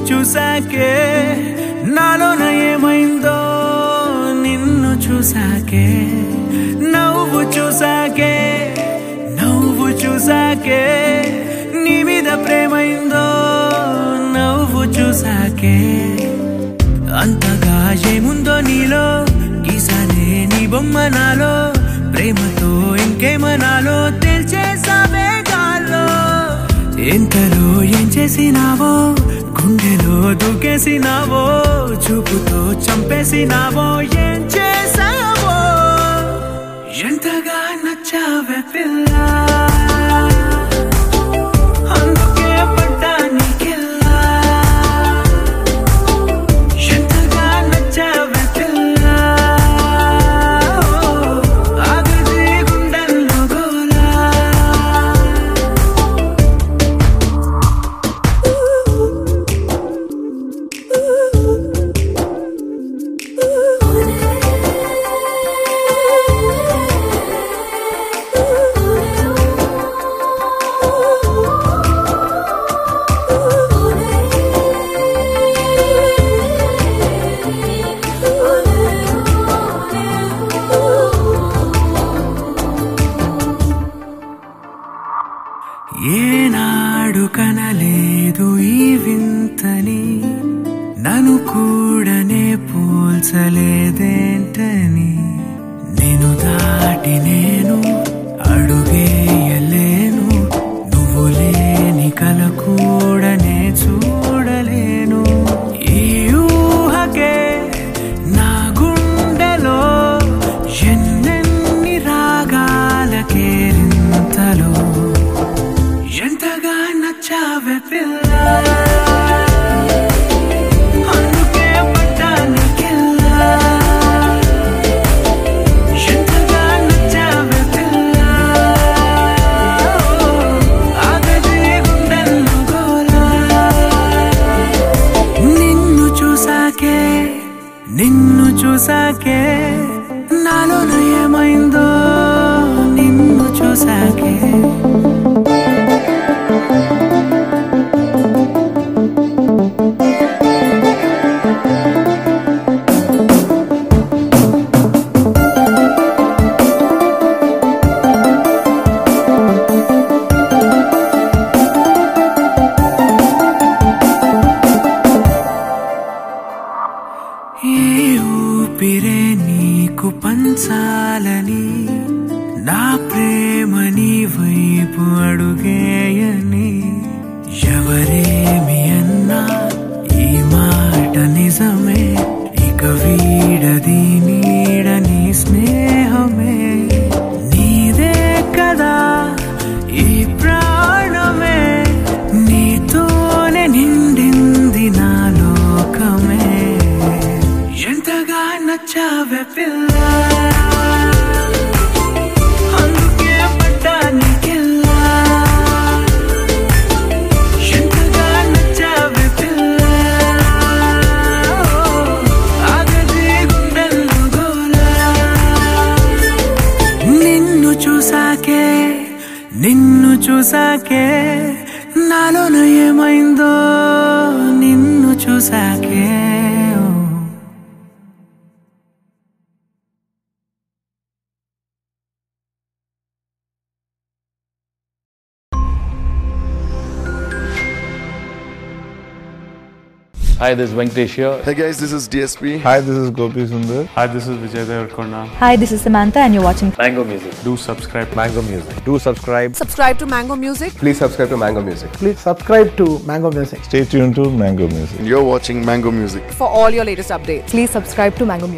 చూసాకే నాలోన ఏమైందో నిన్ను చూసాకే నువ్వు చూసాకే నీ మీద ప్రేమైందో నువ్వు చూసాకే అంతగా ఏముందో నీలో గీసానే నీ బొమ్మ నాలో ప్రేమతో ఇంకేమనాలో తెలిచేసావే గాల్లో ఎంతలో ఏం చేసినావో గుండెలో దూకేసినావో చూపుతో చంపేసినావో ఏం చేసావో ఎంతగా నచ్చావే పిల్ల అందుకే పడ్డా నీకెల్లా ఎంతగా నచ్చావే పిల్ల ఆగది గుండెల్లో గోలా ఏనాడు కనలేదు ఈ వింతని నన్ను కూడానే పోల్చలేదేంటని నేను దాటి నేను అడుగేయలేను నువ్వు లేని కల కూడానే చూడలేను ఈ ఊహకే నా గుండెలో ఎన్నెన్ని రాగాలకేరింతలో ఎంతగా నచ్చావే పిల్ల అందుకే పడ్డా నీకెల్లా ఎంతగా నచ్చావే పిల్ల ఆగది గుండెల్లో గోలా నిన్ను చూసాకే నాలోన ఏమైందో నిన్ను చూసాకే ఏ ఊపిరే నీకు పంచాలని నా ప్రేమ నీ వైపు అడుగేయని ఎవరేమి అన్నా ఈ మాట నిజమే ఇక వీడది నీడని స్నేహమే నీదే కదా ఈ ప్రాణమే నీతోనే నిండింది నా లోకమే ఎంతగా నచ్చావే పిల్ల అందుకే పడ్డా నీకెల్లా ఎంతగా నచ్చావే పిల్ల ఆగది గుండెల్లో గోలా నిన్ను చూసాకే నాలోన ఏమైందో నిన్ను చూసాకే Hi, this is Venkatesh here. Hey guys, this is DSP. Hi, this is Gopi Sundar. Hi, this is Vijay Devarkonda. Hi, this is Samantha and you're watching Mango Music. Do subscribe. Mango Music. Do subscribe. Subscribe to Mango Music. Please subscribe to Mango Music. Please subscribe to Mango Music. Stay tuned to Mango Music. You're watching Mango Music. For all your latest updates. Please subscribe to Mango Music.